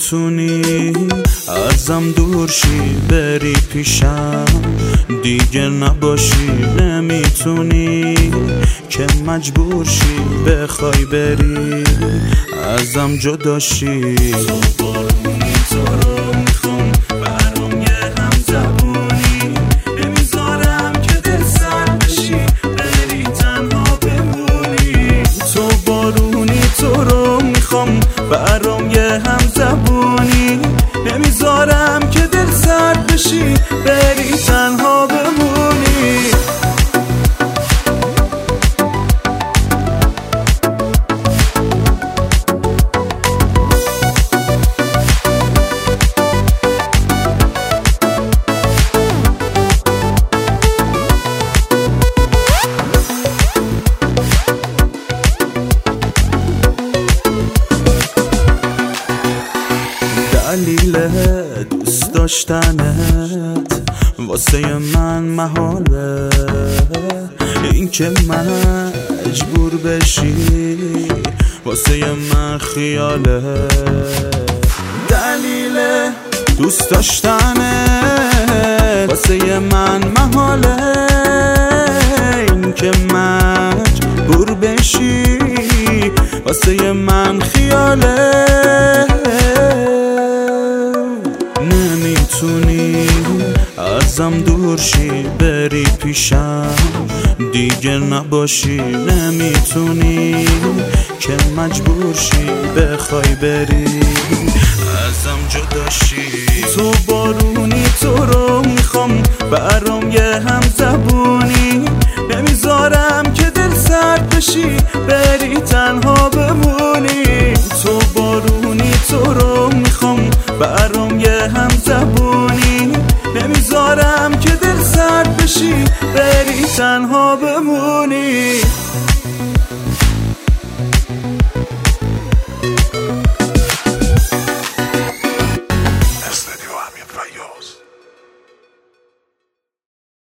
نمیتونی ازم دور شی بری پیشم دیگه نباشی، نمیتونی که مجبور شی بخوای بری ازم جدا شی. تو بارونی تو رو میخوام برام یه همزبونی، نمیذارم که دل سرد بشی بری تنها بمونی. تو بارونی تو رو میخوام برام یه همزبونی، نمیذارم که دل سرد بشی بری تنها بمونی. دلیل دوست داشتنت واسه من محاله، این که مجبور بشی واسه من خیاله. دلیل دوست داشتنت واسه من محاله، این که مجبور بشی واسه من خیاله. نمیتونی ازم دور شی بری پیشم دیگه نباشی، نمیتونی که مجبور شی بخوای بری ازم جدا شی. تو بارونی تو رو میخوام برام یه همزبونی، نمیذارم که دل سرد بشی بری تنها بمونی. تو بارونی تو رو میخوام برام یه همزبونی، نمیذارم که دل سرد بشی بری تنها بمونی.